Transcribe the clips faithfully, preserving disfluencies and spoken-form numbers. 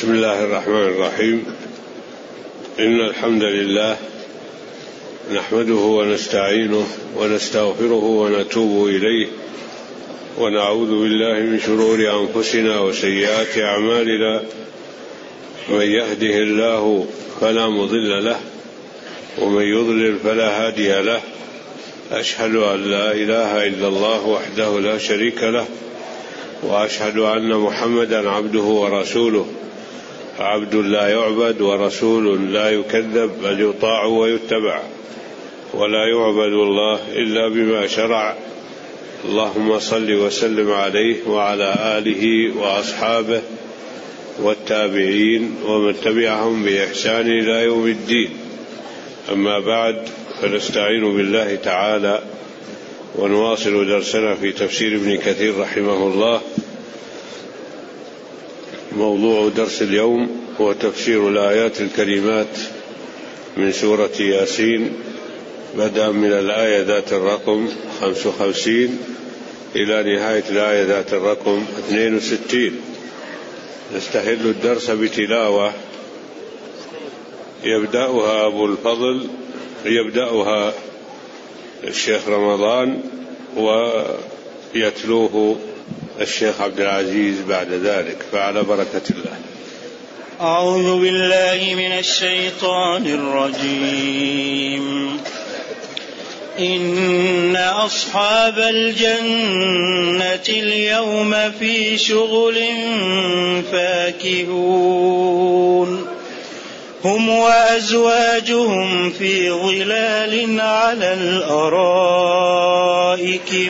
بسم الله الرحمن الرحيم. إن الحمد لله نحمده ونستعينه ونستغفره ونتوب إليه، ونعوذ بالله من شرور أنفسنا وسيئات أعمالنا، من يهده الله فلا مضل له ومن يضلل فلا هادي له. أشهد أن لا إله إلا الله وحده لا شريك له، وأشهد أن محمدا عبده ورسوله، عبد لا يعبد ورسول لا يكذب، بل يطاع ويتبع، ولا يعبد الله إلا بما شرع. اللهم صل وسلم عليه وعلى آله وأصحابه والتابعين ومن تبعهم بإحسان إلى يوم الدين. أما بعد، فنستعين بالله تعالى ونواصل درسنا في تفسير ابن كثير رحمه الله. موضوع درس اليوم هو تفسير الآيات الكريمات من سورة ياسين، بدءا من الآية ذات الرقم خمسة وخمسين إلى نهاية الآية ذات الرقم اثنين وستين. نستهل الدرس بتلاوة يبدأها أبو الفضل يبدأها الشيخ رمضان، ويتلوه الشيخ عبد العزيز بعد ذلك، فعلى بركة الله. أعوذ بالله من الشيطان الرجيم. إن أصحاب الجنة اليوم في شغل فاكهون، هم وأزواجهم في ظلال على الأرائك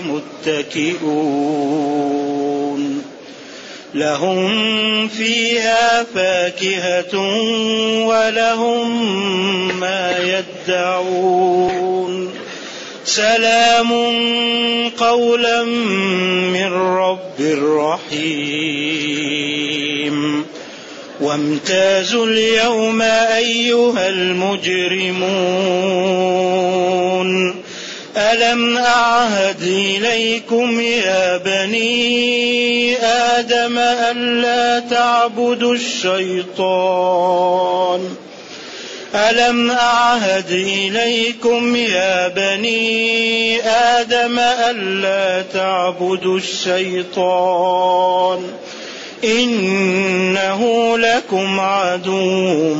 متكئون، لهم فيها فاكهة ولهم ما يدعون، سلام قولا من رب رحيم. وامتازوا اليوم أيها المجرمون، ألم أعهد إليكم يا بني آدم ألا تعبدوا الشيطان ألم أعهد إليكم يا بني آدم ألا تعبدوا الشيطان إنه لكم عدو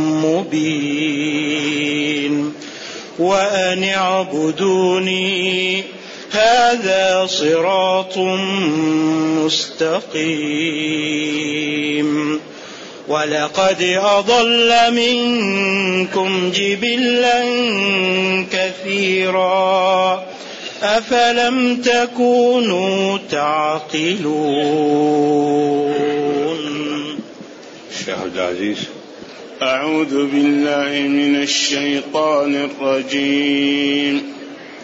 مبين، وأن اعبدوني هذا صراط مستقيم. ولقد أضل منكم جبلا كثيرا أفلم تكونوا تعقلون. الشيخ عبد العزيز. أعوذ بالله من الشيطان الرجيم.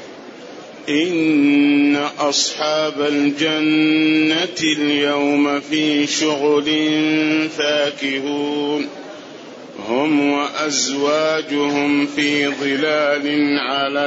إن أصحاب الجنة اليوم في شغل فاكهون، هم وأزواجهم في ظلال على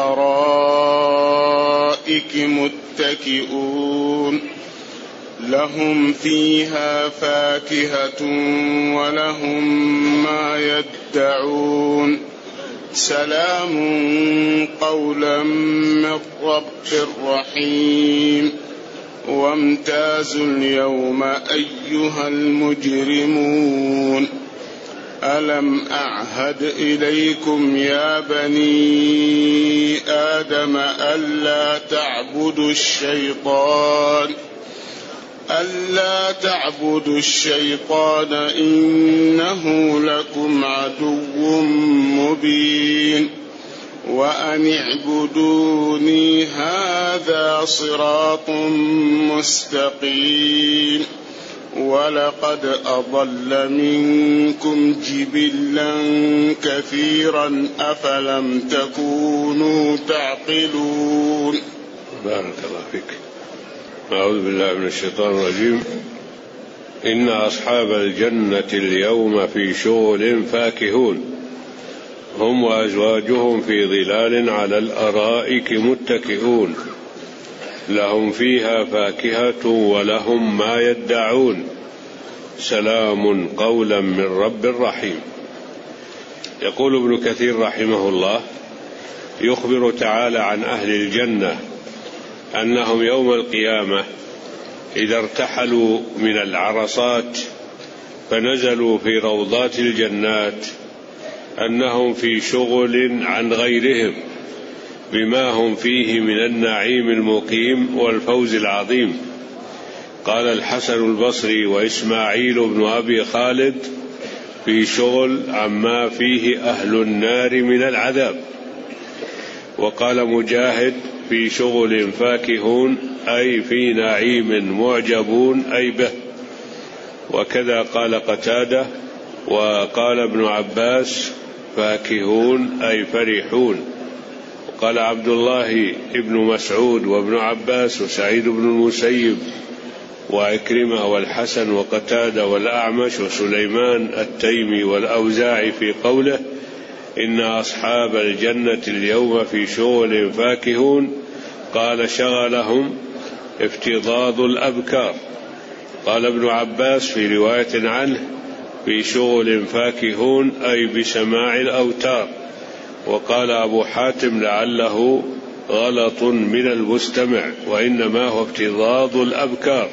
الأرائك متكئون، لهم فيها فاكهة ولهم ما يدعون، سلام قولا من رب رحيم. وامتازوا اليوم أيها المجرمون، ألم أعهد إليكم يا بني آدم ألا تعبدوا الشيطان ألا تعبدوا الشيطان إنه لكم عدو مبين، وأن اعبدوني هذا صراط مستقيم. ولقد أضل منكم جبلا كثيرا أفلم تكونوا تعقلون. بارك الله فيك. أعوذ بالله من الشيطان الرجيم. إن أصحاب الجنة اليوم في شغل فاكهون، هم وأزواجهم في ظلال على الأرائك متكئون، لهم فيها فاكهة ولهم ما يدعون، سلام قولا من رب رحيم. يقول ابن كثير رحمه الله: يخبر تعالى عن أهل الجنة أنهم يوم القيامة إذا ارتحلوا من العرصات فنزلوا في روضات الجنات أنهم في شغل عن غيرهم بما هم فيه من النعيم المقيم والفوز العظيم. قال الحسن البصري وإسماعيل بن أبي خالد: في شغل عما فيه أهل النار من العذاب. وقال مجاهد: في شغل فاكهون، أي في نعيم معجبون أي به. وكذا قال قتادة. وقال ابن عباس: فاكهون أي فرحون. وقال عبد الله ابن مسعود وابن عباس وسعيد بن المسيب وعكرمة والحسن وقتادة والأعمش وسليمان التيمي والأوزاعي في قوله: إن أصحاب الجنة اليوم في شغل فاكهون، قال: شغلهم افتضاض الأبكار. قال ابن عباس في رواية عنه: في شغل فاكهون أي بسماع الأوتار. وقال أبو حاتم: لعله غلط من المستمع، وإنما هو افتضاض الأبكار.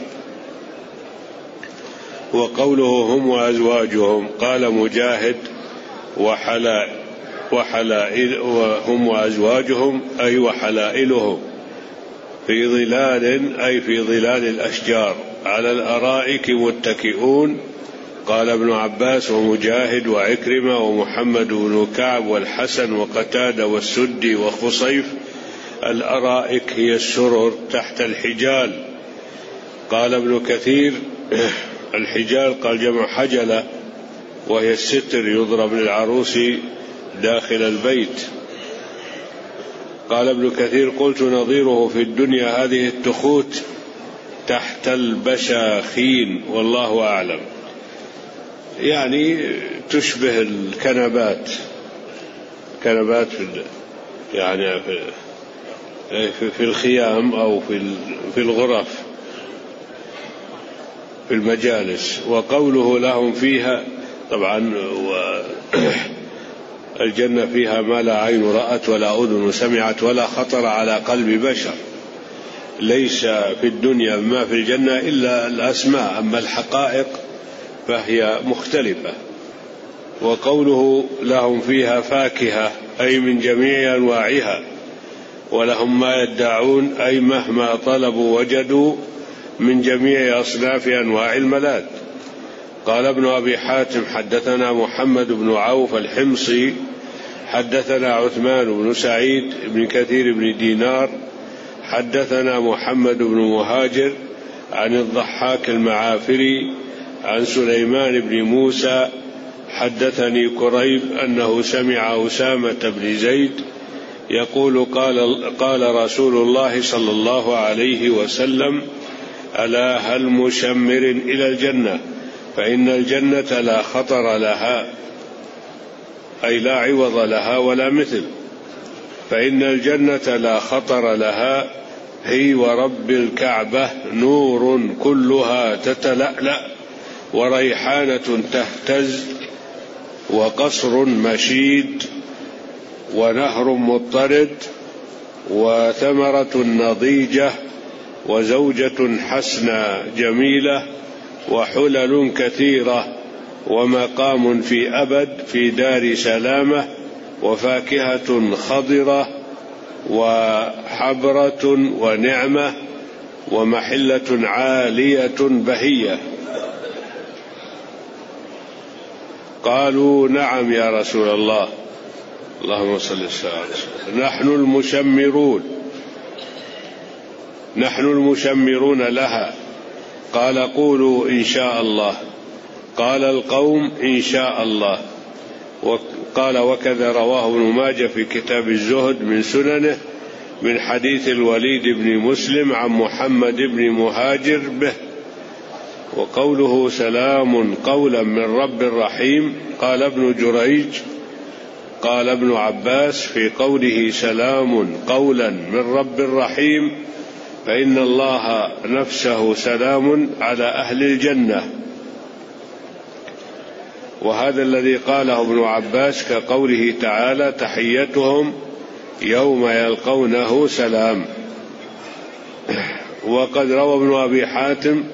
وقوله هم وأزواجهم، قال مجاهد: وحلائل وحلائل وهم وأزواجهم أي وحلائلهم في ظلال أي في ظلال الأشجار على الأرائك متكئون. قال ابن عباس ومجاهد وعكرمة ومحمد بن كعب والحسن وقتادة والسدي وخصيف: الأرائك هي السرر تحت الحجال. قال ابن كثير: الحجال قال جمع حجلة، وهي الستر يضرب للعروس داخل البيت. قال ابن كثير: قلت نظيره في الدنيا هذه التخوت تحت البشاخين، والله أعلم. يعني تشبه الكنبات، كنبات في يعني في, في الخيام أو في في الغرف في المجالس. وقوله لهم فيها، طبعا الجنة فيها ما لا عين رأت ولا أذن سمعت ولا خطر على قلب بشر. ليس في الدنيا ما في الجنة إلا الأسماء، أما الحقائق فهي مختلفة. وقوله لهم فيها فاكهة أي من جميع أنواعها، ولهم ما يدعون أي مهما طلبوا وجدوا من جميع أصناف أنواع الملاذ. قال ابن أبي حاتم: حدثنا محمد بن عوف الحمصي حدثنا عثمان بن سعيد بن كثير بن دينار حدثنا محمد بن مهاجر عن الضحاك المعافري عن سليمان بن موسى حدثني كريب أنه سمع أسامة بن زيد يقول: قال, قال رسول الله صلى الله عليه وسلم: ألا هل مشمر إلى الجنة، فإن الجنة لا خطر لها، أي لا عوض لها ولا مثل. فإن الجنة لا خطر لها، هي ورب الكعبة نور كلها تتلألأ، وريحانة تهتز، وقصر مشيد، ونهر مضطرد، وثمرة نضيجة، وزوجة حسنى جميلة، وحلل كثيرة، ومقام في أبد في دار سلامة، وفاكهة خضرة، وحبرة ونعمة، ومحلة عالية بهية. قالوا: نعم يا رسول الله. اللهم صل وسلم. نحن المشمرون نحن المشمرون لها. قال: قولوا إن شاء الله. قال القوم: إن شاء الله. وقال: وكذا رواه ابن ماجه في كتاب الزهد من سننه من حديث الوليد بن مسلم عن محمد بن مهاجر به. وقوله سلام قولا من رب رحيم، قال ابن جريج: قال ابن عباس في قوله سلام قولا من رب رحيم، فإن الله نفسه سلام على أهل الجنة، وهذا الذي قاله ابن عباس كقوله تعالى تحيتهم يوم يلقونه سلام. وقد روى ابن أبي حاتم،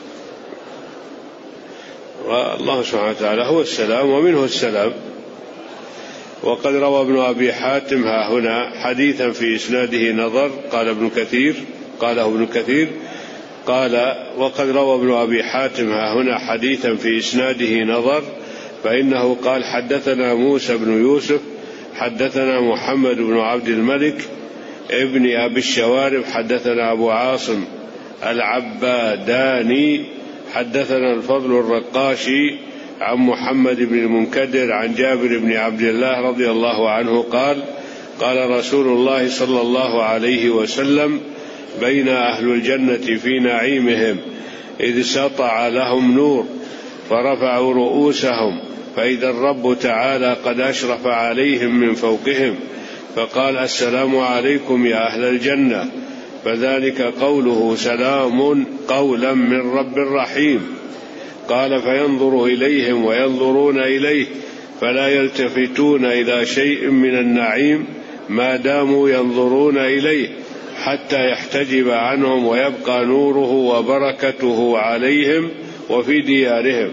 والله سبحانه وتعالى هو السلام ومنه السلام، وقد روى ابن أبي حاتم ها هنا حديثا في إسناده نظر، قال ابن كثير قاله ابن كثير قال وقد روى ابن أبي حاتم ها هنا حديثا في إسناده نظر، فإنه قال حدثنا موسى بن يوسف حدثنا محمد بن عبد الملك ابن أبي الشوارب حدثنا أبو عاصم العباداني حدثنا الفضل الرقاشي عن محمد بن المنكدر عن جابر بن عبد الله رضي الله عنه قال قال رسول الله صلى الله عليه وسلم بين أهل الجنة في نعيمهم إذ سطع لهم نور فرفعوا رؤوسهم فإذا الرب تعالى قد أشرف عليهم من فوقهم فقال السلام عليكم يا أهل الجنة، فذلك قوله سلام قولا من رب رحيم. قال فينظر إليهم وينظرون إليه فلا يلتفتون إلى شيء من النعيم ما داموا ينظرون إليه حتى يحتجب عنهم ويبقى نوره وبركته عليهم وفي ديارهم.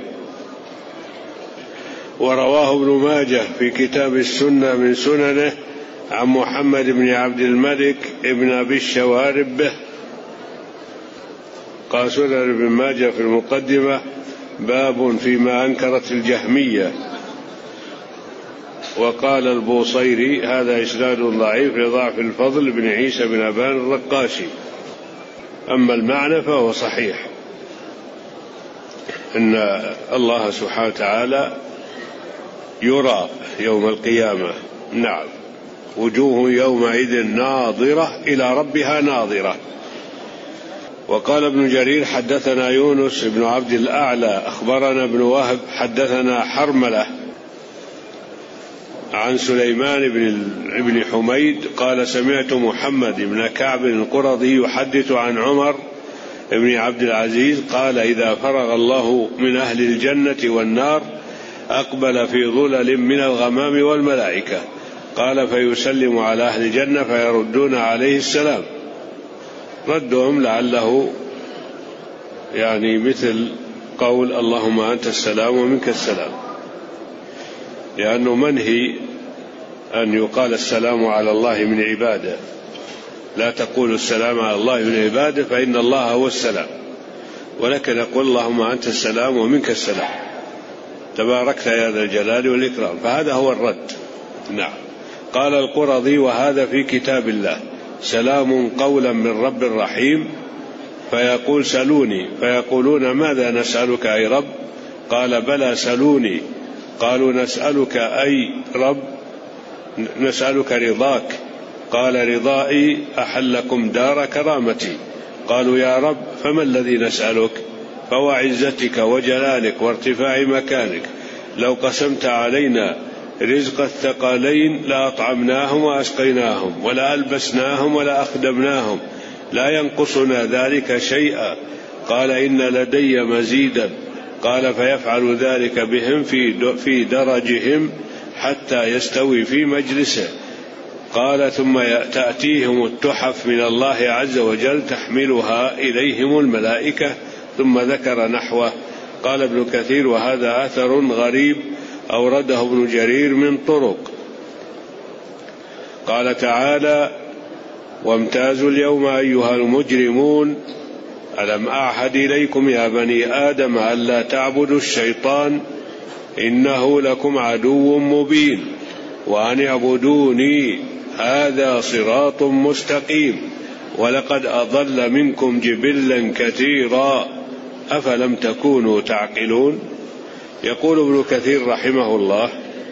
ورواه ابن ماجه في كتاب السنة من سننه عن محمد بن عبد الملك ابن أبي الشوارب به. قال سنن ابن ماجه في المقدمة باب فيما أنكرت الجهمية. وقال البوصيري هذا إسناد ضعيف لضعف الفضل بن عيسى بن أبان الرقاشي، أما المعنى فهو صحيح، إن الله سبحانه وتعالى يرى يوم القيامة. نعم، وجوه يومئذ ناظرة إلى ربها ناظرة. وقال ابن جرير حدثنا يونس بن عبد الأعلى أخبرنا ابن وهب حدثنا حرملة عن سليمان بن حميد قال سمعت محمد بن كعب القرظي يحدث عن عمر بن عبد العزيز قال إذا فرغ الله من أهل الجنة والنار أقبل في ظلل من الغمام والملائكة، قال فيسلم على أهل الجنة فيردون عليه السلام، ردهم لعله يعني مثل قول اللهم أنت السلام ومنك السلام، لأنه منهي أن يقال السلام على الله من عباده، لا تقول السلام على الله من عباده فإن الله هو السلام، ولكن نقول اللهم أنت السلام ومنك السلام تباركت يا ذا الجلال والإكرام، فهذا هو الرد. نعم. قال القرظي وهذا في كتاب الله سلام قولا من رب رحيم، فيقول سلوني فيقولون ماذا نسألك أي رب؟ قال بلى سلوني. قالوا نسألك أي رب؟ نسألك رضاك. قال رضائي أحلكم دار كرامتي. قالوا يا رب فما الذي نسألك؟ فوعزتك وجلالك وارتفاع مكانك لو قسمت علينا رزق الثقلين لأطعمناهم وأسقيناهم ولا ألبسناهم ولا أخدمناهم لا ينقصنا ذلك شيئا. قال إن لدي مزيدا. قال فيفعل ذلك بهم في درجهم حتى يستوي في مجلسه. قال ثم تأتيهم التحف من الله عز وجل تحملها إليهم الملائكة، ثم ذكر نحوه. قال ابن كثير وهذا أثر غريب أورده ابن جرير من طرق. قال تعالى وامتازوا اليوم أيها المجرمون ألم أعهد إليكم يا بني آدم ألا تعبدوا الشيطان إنه لكم عدو مبين وأن اعبدوني هذا صراط مستقيم ولقد أضل منكم جبلا كثيرا أفلم تكونوا تعقلون. يقول ابن كثير رحمه الله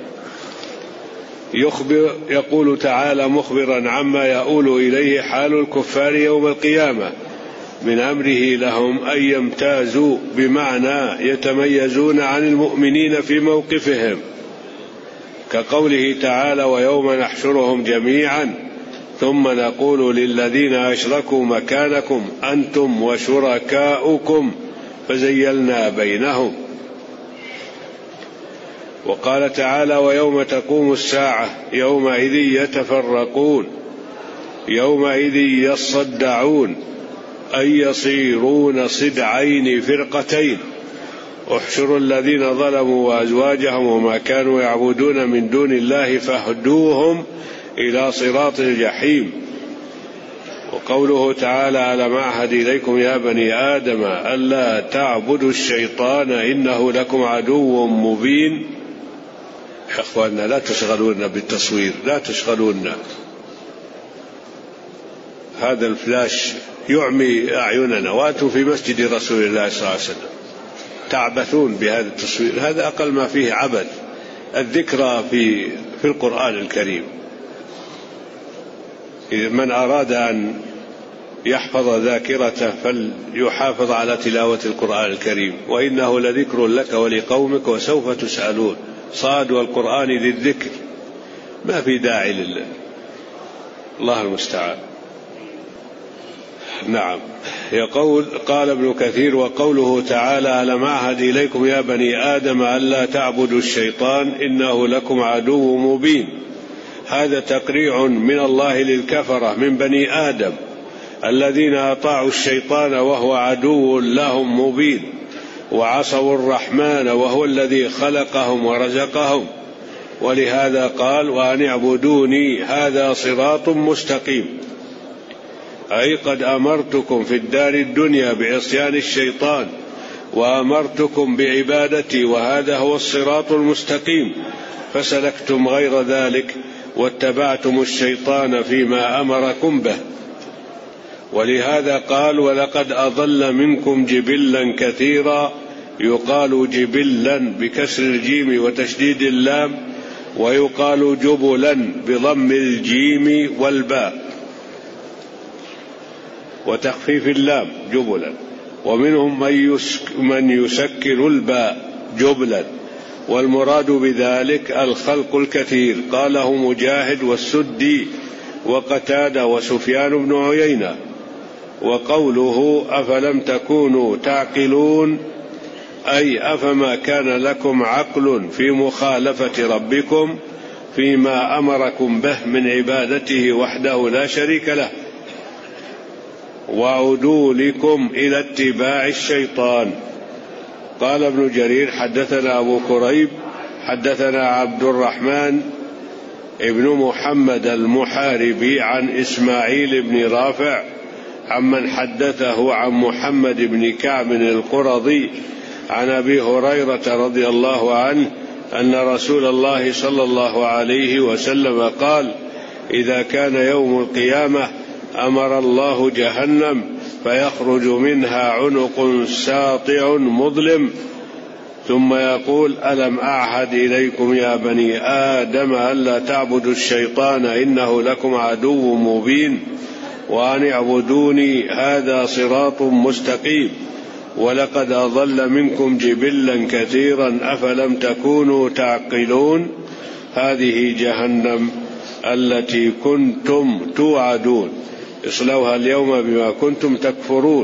يخبر يقول تعالى مخبرا عما يؤول إليه حال الكفار يوم القيامة من أمره لهم أن يمتازوا بمعنى يتميزون عن المؤمنين في موقفهم، كقوله تعالى ويوم نحشرهم جميعا ثم نقول للذين أشركوا مكانكم أنتم وشركاؤكم فزيلنا بينهم. وقال تعالى ويوم تقوم الساعة يومئذ يتفرقون يومئذ يصدعون أي يصيرون صدعين فرقتين احشروا الذين ظلموا وأزواجهم وما كانوا يعبدون من دون الله فاهدوهم إلى صراط الجحيم. وقوله تعالى ألم أعهد إليكم يا بني آدم ألا تعبدوا الشيطان إنه لكم عدو مبين. إخواننا لا تشغلونا بالتصوير، لا تشغلونا، هذا الفلاش يعمي أعيننا. وأنتم في مسجد رسول الله صلى الله عليه وسلم تعبثون بهذا التصوير، هذا أقل ما فيه عبث. الذكرى في في القرآن الكريم، من أراد أن يحفظ ذاكرته فليحافظ على تلاوة القرآن الكريم، وإنه لذكر لك ولقومك وسوف تسألون. صاد والقرآن للذكر، ما في داعي لله، الله المستعان. نعم. يقول قال ابن كثير وقوله تعالى ألم أعهد إليكم يا بني آدم ألا تعبدوا الشيطان إنه لكم عدو مبين، هذا تقريع من الله للكفرة من بني آدم الذين أطاعوا الشيطان وهو عدو لهم مبين، وعصوا الرحمن وهو الذي خلقهم ورزقهم. ولهذا قال وأن اعبدوني هذا صراط مستقيم، أي قد أمرتكم في الدار الدنيا بعصيان الشيطان وأمرتكم بعبادتي، وهذا هو الصراط المستقيم، فسلكتم غير ذلك واتبعتم الشيطان فيما أمركم به. ولهذا قال ولقد أضل منكم جبلا كثيرا، يقال جبلا بكسر الجيم وتشديد اللام، ويقال جبلا بضم الجيم والباء وتخفيف اللام جبلا. ومنهم من, يسك من يسكن الباء جبلا، والمراد بذلك الخلق الكثير، قاله مجاهد والسدي وقتادة وسفيان بن عيينة. وقوله أفلم تكونوا تعقلون أي أفما كان لكم عقل في مخالفة ربكم فيما أمركم به من عبادته وحده لا شريك له، وعدولكم إلى اتباع الشيطان. قال ابن جرير حدثنا أبو كريب حدثنا عبد الرحمن ابن محمد المحاربي عن إسماعيل بن رافع عمن حدثه عن محمد بن كعب القرظي عن أبي هريرة رضي الله عنه أن رسول الله صلى الله عليه وسلم قال إذا كان يوم القيامة أمر الله جهنم فيخرج منها عنق ساطع مظلم، ثم يقول ألم أعهد إليكم يا بني آدم ألا تعبدوا الشيطان إنه لكم عدو مبين، وأن اعبدوني هذا صراط مستقيم، ولقد أضل منكم جبلا كثيرا أفلم تكونوا تعقلون. هذه جهنم التي كنتم توعدون، اصلوها اليوم بما كنتم تكفرون.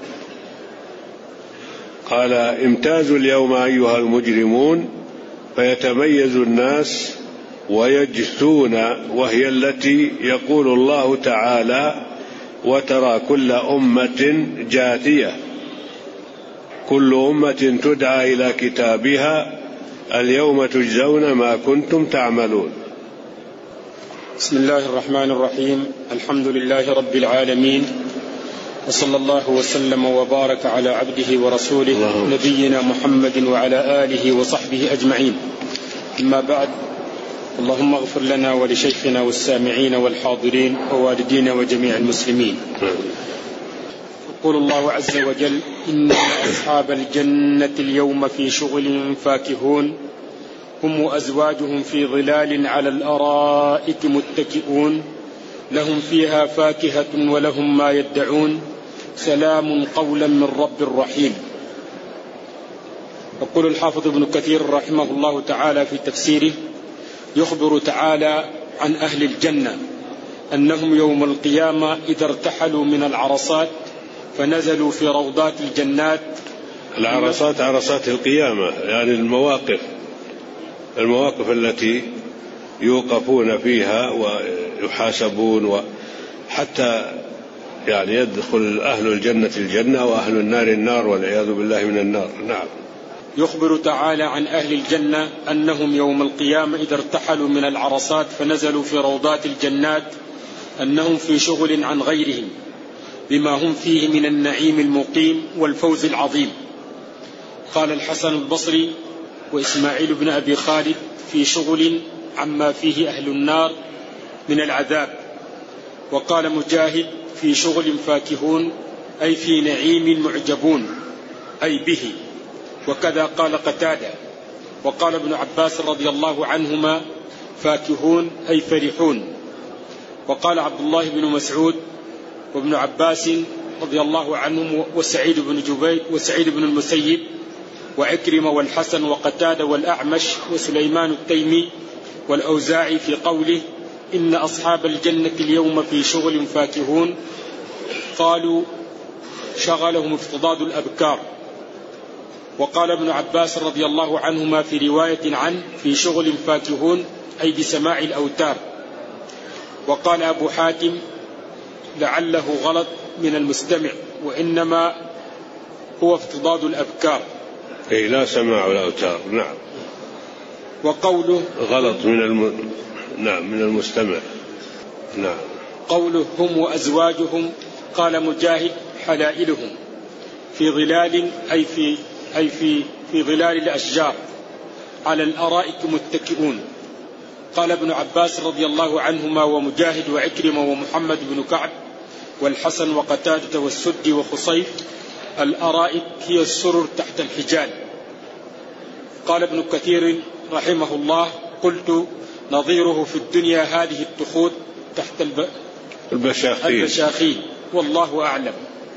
قال امتازوا اليوم أيها المجرمون، فيتميز الناس ويجثون، وهي التي يقول الله تعالى وترى كل أمة جاثية، كل أمة تدعى إلى كتابها اليوم تجزون ما كنتم تعملون. بسم الله الرحمن الرحيم، الحمد لله رب العالمين، وصلى الله وسلم وبارك على عبده ورسوله نبينا محمد وعلى آله وصحبه أجمعين. أما بعد، اللهم اغفر لنا ولشيخنا والسامعين والحاضرين ووالدينا وجميع المسلمين. يقول الله عز وجل إن أصحاب الجنة اليوم في شغل فاكهون، هم وأزواجهم في ظلال على الأرائك متكئون، لهم فيها فاكهة ولهم ما يدعون، سلام قولا من رب رحيم. يقول الحافظ ابن كثير رحمه الله تعالى في تفسيره يخبر تعالى عن أهل الجنة أنهم يوم القيامة إذا ارتحلوا من العرصات فنزلوا في روضات الجنات. العرصات عرصات القيامة، يعني المواقف المواقف التي يوقفون فيها ويحاسبون، وحتى يعني يدخل أهل الجنة الجنة وأهل النار النار والعياذ بالله من النار. نعم. يخبر تعالى عن أهل الجنة أنهم يوم القيامة إذا ارتحلوا من العرصات فنزلوا في روضات الجنات أنهم في شغل عن غيرهم بما هم فيه من النعيم المقيم والفوز العظيم. قال الحسن البصري وإسماعيل بن أبي خالد في شغل عما فيه أهل النار من العذاب. وقال مجاهد في شغل فاكهون أي في نعيم معجبون أي به. وكذا قال قتادة. وقال ابن عباس رضي الله عنهما فاكهون أي فرحون. وقال عبد الله بن مسعود وابن عباس رضي الله عنهم وسعيد بن جبير وسعيد بن المسيب وعكرمة والحسن وقتادة والأعمش وسليمان التيمي والأوزاعي في قوله إن أصحاب الجنة اليوم في شغل فاكهون قالوا شغلهم افتضاد الأبكار. وقال ابن عباس رضي الله عنهما في رواية عنه في شغل فاكهون أي بسماع الأوتار. وقال أبو حاتم لعله غلط من المستمع وإنما هو افتضاد الأبكار أي لا سماع الأوتار. نعم. وقوله غلط من الم... نعم من المستمع. نعم. قوله هم وأزواجهم قال مجاهد حلائلهم في ظلال أي في أي في في ظلال الأشجار على الأرائك متكئون. قال ابن عباس رضي الله عنهما ومجاهد وعكرمة ومحمد بن كعب والحسن وقتادة والسدي وخصيف الأرائك هي السرر تحت الحجال. قال ابن كثير رحمه الله قلت نظيره في الدنيا هذه التخوت تحت الب... البشاخين. البشاخين والله أعلم.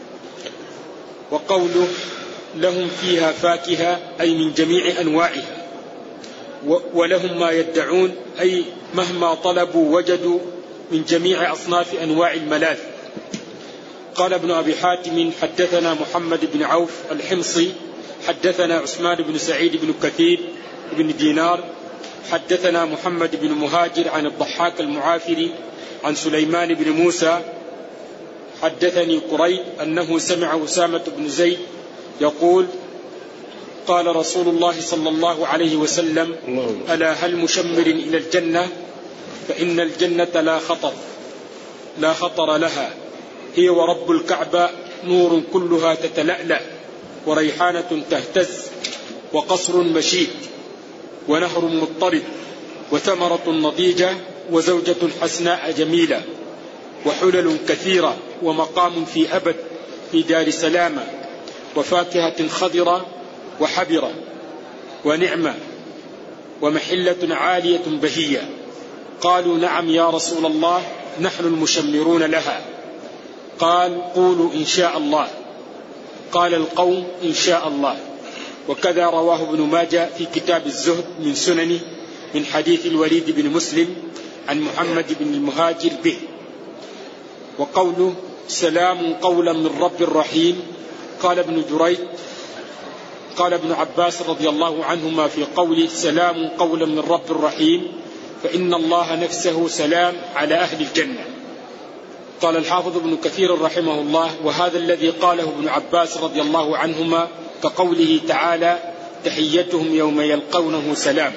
وقوله لهم فيها فاكهة أي من جميع أنواعها ولهم ما يدعون أي مهما طلبوا وجدوا من جميع أصناف أنواع الملاذ. قال ابن أبي حاتم حدثنا محمد بن عوف الحمصي حدثنا عثمان بن سعيد بن كثير بن دينار حدثنا محمد بن مهاجر عن الضحاك المعافري عن سليمان بن موسى حدثني قريب أنه سمع أسامة بن زيد يقول قال رسول الله صلى الله عليه وسلم ألا هل مشمر إلى الجنة فإن الجنة لا خطر لا خطر لها هي ورب الكعبة نور كلها تتلألأ وريحانة تهتز وقصر مشيد ونهر مضطرد وثمرة نضيجة وزوجة حسناء جميلة وحلل كثيرة ومقام في أبد في دار سلامة وفاكهة خضرة وحبرة ونعمة ومحلة عالية بهية. قالوا نعم يا رسول الله نحن المشمرون لها. قال قولوا إن شاء الله. قال القوم إن شاء الله. وكذا رواه ابن ماجه في كتاب الزهد من سننه من حديث الوليد بن مسلم عن محمد بن المهاجر به. وقوله سلام قولا من رب رحيم قال ابن جريج قال ابن عباس رضي الله عنهما في قوله سلام قولا من رب رحيم فإن الله نفسه سلام على أهل الجنة. قال الحافظ ابن كثير رحمه الله وهذا الذي قاله ابن عباس رضي الله عنهما كقوله تعالى تحيتهم يوم يلقونه سلام.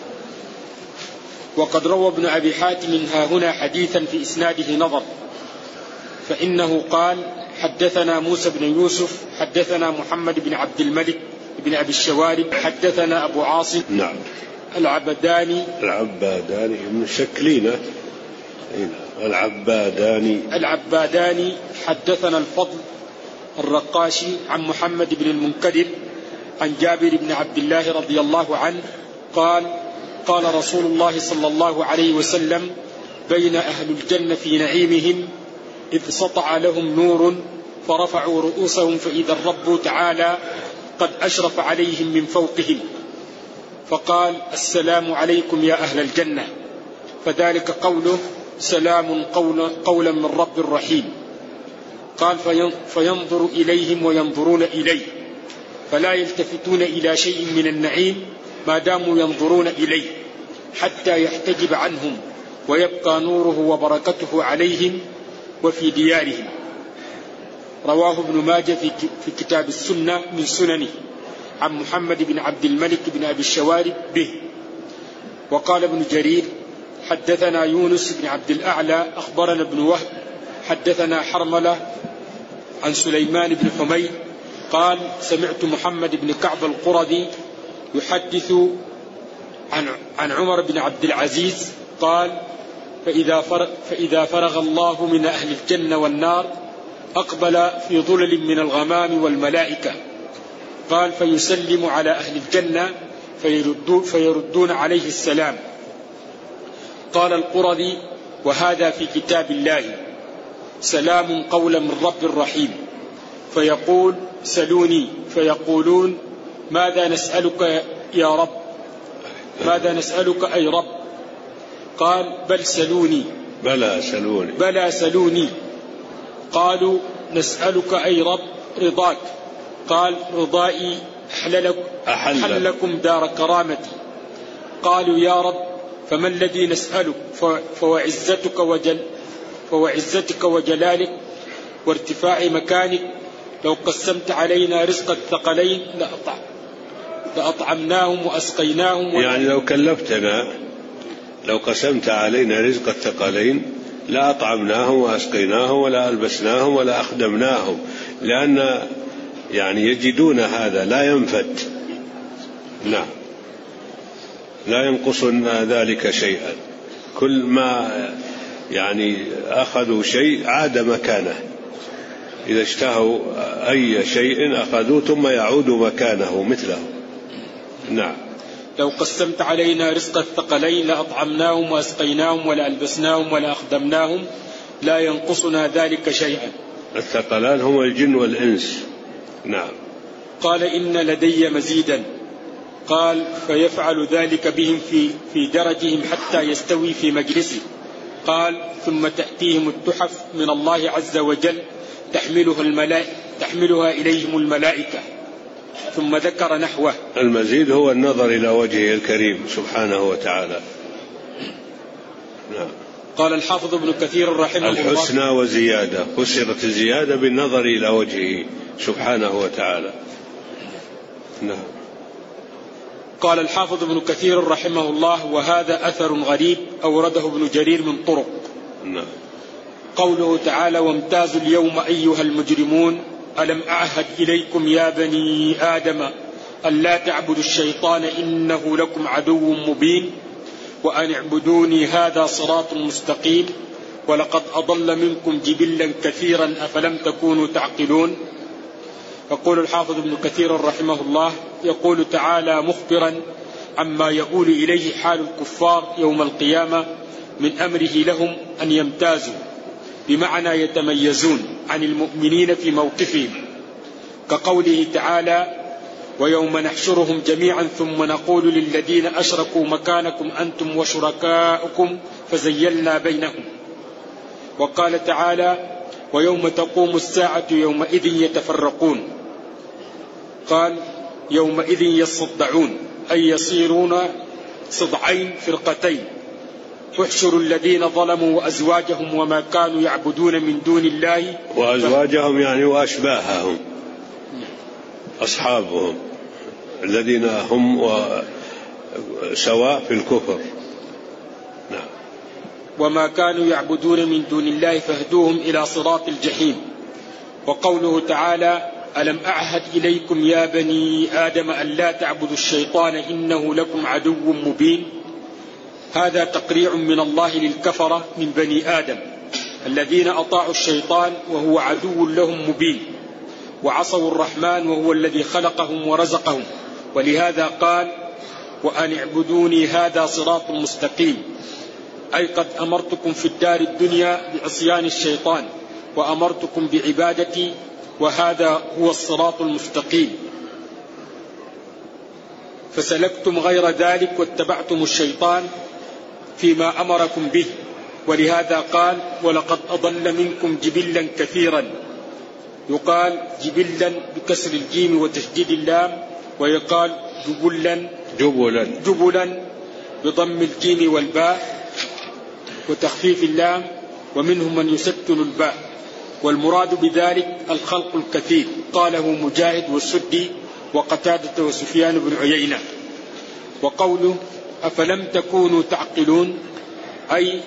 وقد روى ابن أبي حاتم ها هنا حديثا في إسناده نظر فإنه قال حدثنا موسى بن يوسف حدثنا محمد بن عبد الملك بن أبي الشوارب حدثنا أبو عاصم نعم العبداني العباداني من شكلينه العباداني العباداني حدثنا الفضل الرقاشي عن محمد بن المنكدر عن جابر بن عبد الله رضي الله عنه قال قال رسول الله صلى الله عليه وسلم بين أهل الجنة في نعيمهم إذ سطع لهم نور فرفعوا رؤوسهم فإذا الرب تعالى قد أشرف عليهم من فوقهم فقال السلام عليكم يا أهل الجنة فذلك قوله سلام قولا من رب رحيم. قال فينظر إليهم وينظرون إليه فلا يلتفتون إلى شيء من النعيم ما داموا ينظرون إليه حتى يحتجب عنهم ويبقى نوره وبركته عليهم وفي ديارهم. رواه ابن ماجه في كتاب السنة من سننه عن محمد بن عبد الملك بن أبي الشوارب به. وقال ابن جرير حدثنا يونس بن عبد الأعلى أخبرنا ابن وهب حدثنا حرملة عن سليمان بن حميد قال سمعت محمد بن كعب القرظي يحدث عن عن عمر بن عبد العزيز قال فإذا فرغ, فإذا فرغ الله من أهل الجنة والنار أقبل في ظلل من الغمام والملائكة قال فيسلم على أهل الجنة فيردون, فيردون عليه السلام. قال القرظي وهذا في كتاب الله سلام قولا من رب رحيم. فيقول سلوني فيقولون ماذا نسألك يا رب ماذا نسألك أي رب قال بل سلوني بلى سلوني بلى سلوني قالوا نسألك أي رب رضاك قال رضائي أحل أحل لكم دار كرامتي. قالوا يا رب فما الذي نسألك فوعزتك وجل فوعزتك وجلالك وارتفاع مكانك لو قسمت علينا رزق الثقلين لأطعم لأطعمناهم وأسقيناهم. يعني لو كلفتنا لو قسمت علينا رزق الثقلين لأطعمناهم وأسقيناهم ولا ألبسناهم ولا أخدمناهم، لأن يعني يجدون هذا لا ينفت. نعم لا ينقصنا ذلك شيئا، كل ما يعني أخذوا شيء عاد مكانه، إذا اشتهوا أي شيء أخذوه ثم يعود مكانه مثله. نعم لو قسمت علينا رزق الثقلين لأطعمناهم وأسقيناهم ولا ألبسناهم ولا أخدمناهم لا ينقصنا ذلك شيئا. الثقلان هم الجن والإنس. نعم. قال إن لدي مزيدا قال فيفعل ذلك بهم في, في درجهم حتى يستوي في مجلسه. قال ثم تأتيهم التحف من الله عز وجل تحملها, الملائكة تحملها إليهم الملائكة. ثم ذكر نحوه. المزيد هو النظر إلى وجهه الكريم سبحانه وتعالى. نعم. قال الحافظ ابن كثير رحمه الله الحسنى وزيادة، فسرت الزيادة بالنظر إلى وجهه سبحانه وتعالى. نعم. قال الحافظ ابن كثير رحمه الله وهذا أثر غريب أورده ابن جرير من طرق. نعم. قوله تعالى وامتازوا اليوم أيها المجرمون ألم أعهد إليكم يا بني آدم ألا تعبدوا الشيطان إنه لكم عدو مبين وأن اعبدوني هذا صراط مستقيم ولقد أضل منكم جبلا كثيرا أفلم تكونوا تعقلون. يقول الحافظ ابن كثير رحمه الله يقول تعالى مخبرا عما يقول إليه حال الكفار يوم القيامة من أمره لهم أن يمتازوا، بمعنى يتميزون عن المؤمنين في موقفهم، كقوله تعالى ويوم نحشرهم جميعا ثم نقول للذين أشركوا مكانكم أنتم وشركاؤكم فزيلنا بينهم. وقال تعالى ويوم تقوم الساعة يومئذ يتفرقون، قال يومئذ يصدعون أي يصيرون صدعين فرقتين. احشروا الذين ظلموا وأزواجهم وما كانوا يعبدون من دون الله، وأزواجهم يعني وأشباههم أصحابهم الذين هم سواء في الكفر. نعم. وما كانوا يعبدون من دون الله فاهدوهم إلى صراط الجحيم. وقوله تعالى ألم أعهد إليكم يا بني آدم ألا تعبدوا الشيطان إنه لكم عدو مبين، هذا تقريع من الله للكفرة من بني آدم الذين أطاعوا الشيطان وهو عدو لهم مبين، وعصوا الرحمن وهو الذي خلقهم ورزقهم. ولهذا قال وأن اعبدوني هذا صراط مستقيم، أي قد أمرتكم في الدار الدنيا بعصيان الشيطان وأمرتكم بعبادتي وهذا هو الصراط المستقيم، فسلكتم غير ذلك واتبعتم الشيطان فيما أمركم به. ولهذا قال ولقد أضل منكم جبلا كثيرا، يقال جبلا بكسر الجيم وتشديد اللام ويقال جبلا جبلا جبلا بضم الجيم والباء وتخفيف اللام، ومنهم من يسكن الباء، والمراد بذلك الخلق الكثير. قاله مجاهد والسدي وقتادة وسفيان بن عيينة. وقوله أفلم تكونوا تعقلون أي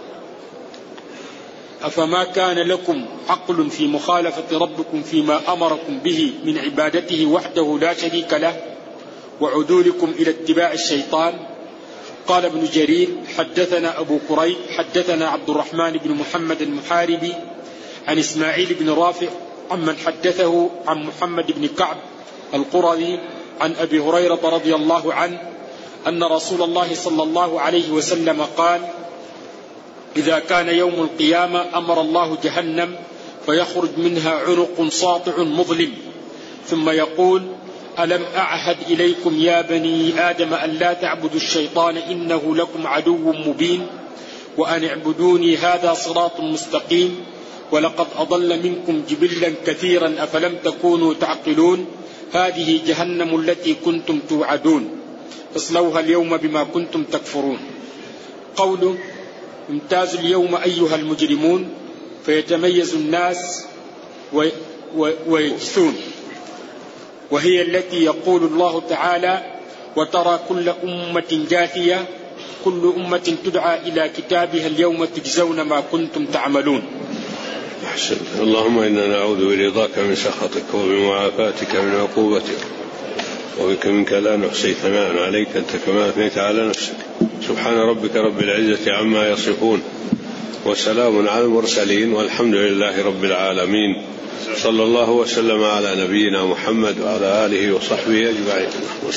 أفما كان لكم عقل في مخالفة ربكم فيما أمركم به من عبادته وحده لا شريك له وعدولكم إلى اتباع الشيطان. قال ابن جرير حدثنا أبو كريب حدثنا عبد الرحمن بن محمد المحاربي عن إسماعيل بن رافع عمن حدثه عن محمد بن كعب القرظي عن أبي هريرة رضي الله عنه أن رسول الله صلى الله عليه وسلم قال إذا كان يوم القيامة أمر الله جهنم فيخرج منها عنق ساطع مظلم ثم يقول ألم أعهد إليكم يا بني آدم أن لا تعبدوا الشيطان إنه لكم عدو مبين وأن اعبدوني هذا صراط مستقيم ولقد أضل منكم جبلا كثيرا أفلم تكونوا تعقلون هذه جهنم التي كنتم توعدون اصلوها اليوم بما كنتم تكفرون. قوله امتازوا اليوم أيها المجرمون فيتميز الناس ويجثون، وهي التي يقول الله تعالى وترى كل أمة جاثية كل أمة تدعى إلى كتابها اليوم تجزون ما كنتم تعملون. أحسن. اللهم إنا نعوذ برضاك من سخطك وبمعافاتك من عقوبتك وبك منك لا نحصي ثناء عليك أنت كما أثنيت على نفسك. سبحان ربك رب العزة عما يصفون وسلام على المرسلين والحمد لله رب العالمين. صلى الله وسلم على نبينا محمد وعلى آله وصحبه أجمعين.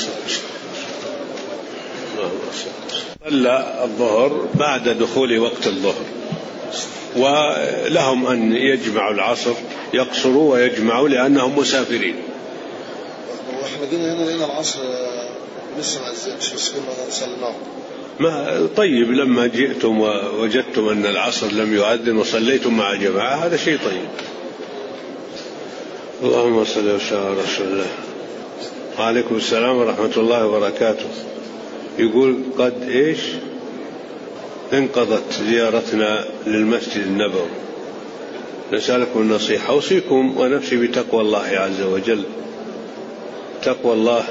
صلى الظهر بعد دخول وقت الظهر، ولهم أن يجمعوا العصر يقصروا ويجمعوا لأنهم مسافرين. واحنا جينا هنا لقينا العصر لسه ما أذنش بس كنا صليناه. ما طيب لما جئتم ووجدتم أن العصر لم يؤذن وصليتم مع جماعة هذا شيء طيب. اللهم صل وسلم على رسول الله. وعليكم السلام ورحمة الله وبركاته. يقول قد إيش انقضت زيارتنا للمسجد النبوي، نسألكم النصيحة. أوصيكم ونفسي بتقوى الله عز وجل، تقوى الله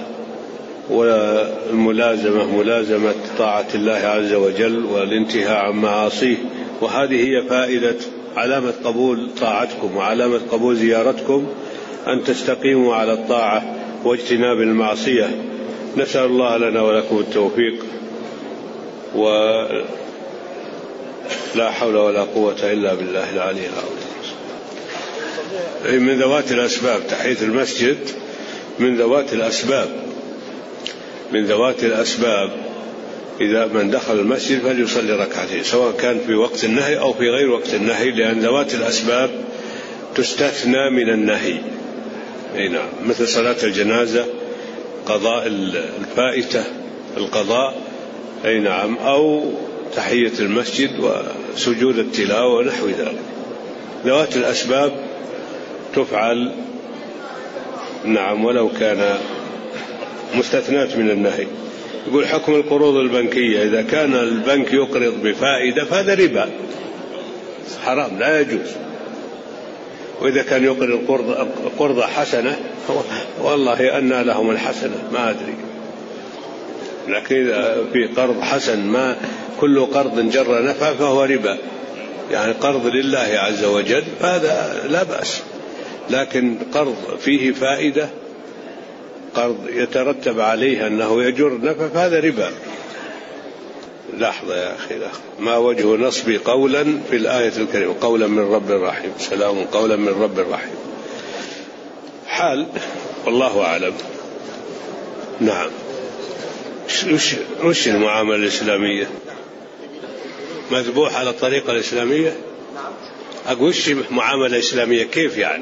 والملازمة ملازمة طاعة الله عز وجل والانتهاء عن معاصيه، وهذه هي فائدة علامة قبول طاعتكم وعلامة قبول زيارتكم أن تستقيموا على الطاعة واجتناب المعصية. نسأل الله لنا ولكم التوفيق، ولا حول ولا قوة إلا بالله العلي العظيم. من ذوات الأسباب تحية المسجد، من ذوات الأسباب من ذوات الأسباب إذا من دخل المسجد فليصلي ركعتين سواء كان في وقت النهي أو في غير وقت النهي، لأن ذوات الأسباب تستثنى من النهي. نعم، مثل صلاة الجنازة، قضاء الفائتة القضاء، أي نعم، أو تحية المسجد وسجود التلاوة ونحو ذلك. ذوات الأسباب تفعل نعم ولو كان مستثنات من النهي. يقول حكم القروض البنكية إذا كان البنك يقرض بفائدة فهذا ربا حرام لا يجوز، وإذا كان يقرض قرض حسنة والله أنى لهم الحسنة ما أدري، لكن إذا في قرض حسن ما كل قرض جر نفع فهو ربا، يعني قرض لله عز وجل فهذا لا بأس، لكن قرض فيه فائدة قرض يترتب عليه أنه يجر نفع فهذا ربا. لحظة يا أخي لحظة. ما وجه نصب قولا في الآية الكريمة؟ قولا من رب رحيم، سلام قولا من رب رحيم، حال والله أعلم. نعم. وش, وش المعاملة الإسلامية؟ مذبوح على الطريقة الإسلامية؟ أقول وش معاملة إسلامية كيف يعني؟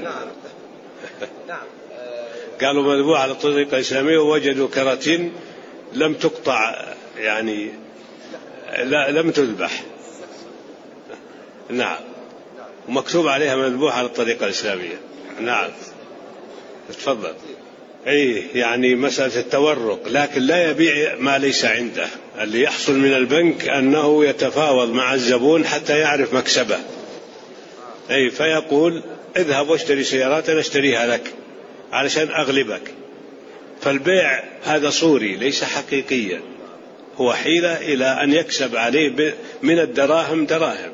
قالوا مذبوح على الطريقة الإسلامية ووجدوا كراتين لم تقطع يعني لا لم تذبح، نعم، ومكتوب عليها مذبوح على الطريقة الإسلامية. نعم تفضل. ايه يعني مسألة التورق، لكن لا يبيع ما ليس عنده. اللي يحصل من البنك أنه يتفاوض مع الزبون حتى يعرف مكسبه، اي فيقول اذهب واشتري سيارات أنا اشتريها لك علشان أغلبك. فالبيع هذا صوري ليس حقيقيا، هو حيلة إلى أن يكسب عليه من الدراهم دراهم.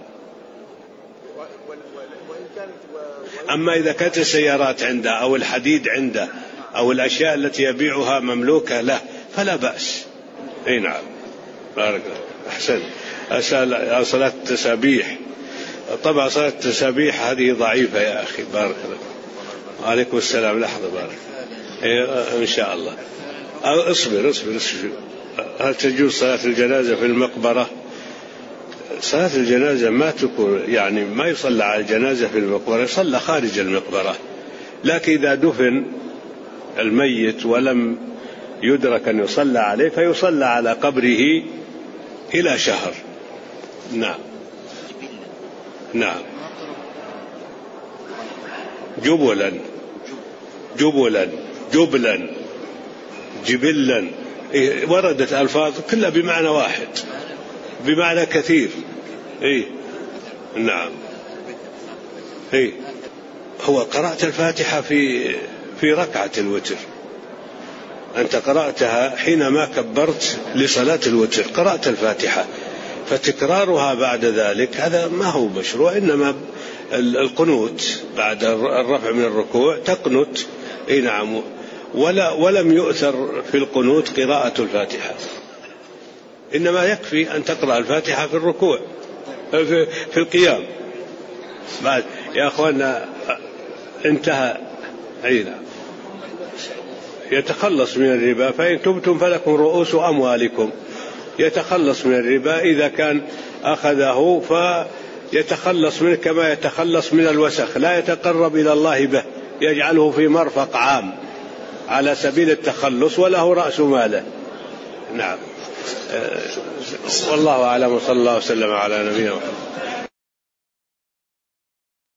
أما إذا كانت السيارات عنده أو الحديد عنده أو الأشياء التي يبيعها مملوكة له فلا بأس. أي نعم، بارك الله. أحسن. أسأل صلاة التسابيح. طبعا صلاة التسابيح هذه ضعيفة يا أخي، بارك الله. وعليكم السلام. لحظة بارك. إن شاء الله. اصبر اصبر اصبر. هل تجوز صلاة الجنازة في المقبرة؟ صلاة الجنازة ما تكون يعني ما يصلى على الجنازة في المقبرة، يصلى خارج المقبرة. لكن إذا دفن الميت ولم يدرك أن يصلى عليه فيصلى على قبره إلى شهر. نعم نعم. جبلا جبلا جبلا جبلا، وردت ألفاظ كلها بمعنى واحد، بمعنى كثير. إيه نعم. إيه هو قرأت الفاتحة في في ركعة الوتر، أنت قرأتها حينما كبرت لصلاة الوتر، قرأت الفاتحة، فتكرارها بعد ذلك هذا ما هو مشروع، إنما القنوت بعد الرفع من الركوع تقنت. إيه نعم. ولا ولم يؤثر في القنوت قراءة الفاتحة، إنما يكفي أن تقرأ الفاتحة في الركوع في, في القيام. بعد يا أخوانا انتهى. أي نعم. يتخلص من الربا، فإن تبتم فلكم رؤوس أموالكم. يتخلص من الربا إذا كان أخذه فيتخلص منه كما يتخلص من الوسخ، لا يتقرب إلى الله به، يجعله في مرفق عام على سبيل التخلص وله رأس ماله. نعم. والله أعلم، وصلى الله وسلم على نبينا محمد.